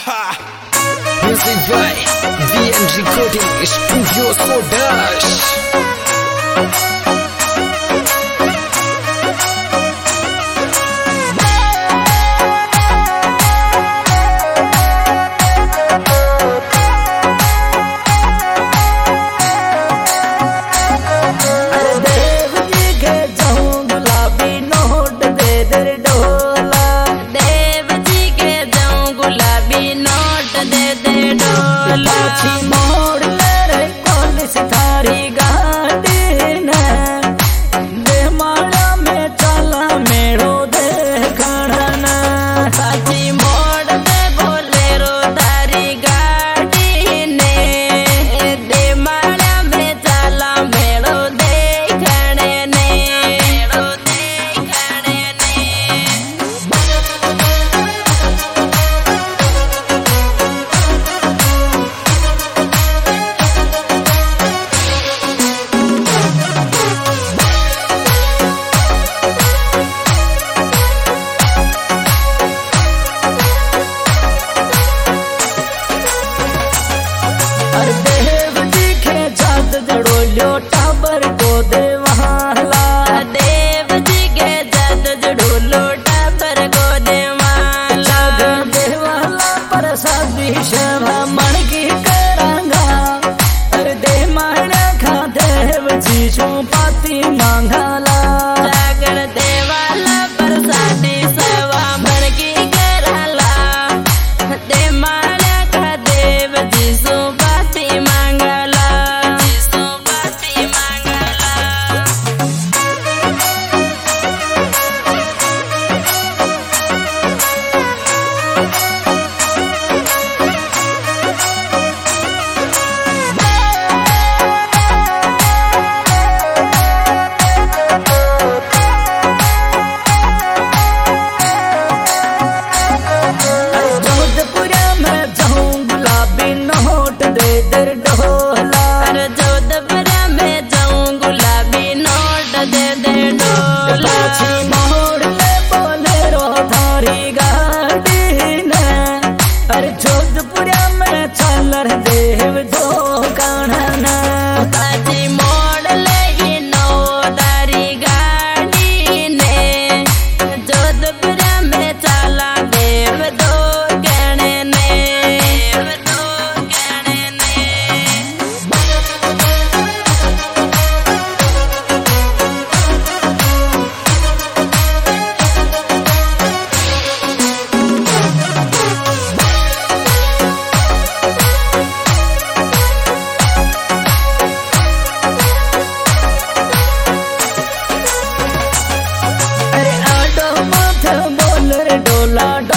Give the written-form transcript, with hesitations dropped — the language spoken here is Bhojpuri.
Music by VN Recording Studio Sodash. मोड़ ले कॉलेज थारी गाड़ी ने दे माड़ा में चला मेड़ो देखना ना साची मोड़ दे बोलेरो थारी गाड़ी ने दे माड़ा में चला मेड़ो देखने ने मेड़ो देखने ने टाबर को देवाला देव जी के जद जड़ोलो टाबर को देवाला देवाला प्रसादी शवा मन की करांगा अरे दे माड़ा खा देव जी सो पाती मांगाला जागर देवाला प्रसादी शवा मन की कराला दे माड़ा खा देव जी सो पाती मांगाला मोड़ ले बोलेरो थारी गाड़ी ने अरे जोधपुरा में चल देव दो काना ताजी मोड़ ले नो थारी गाड़ी ने जोधपुरा में चला देव दो कहने ने देव दो कहने ने डोला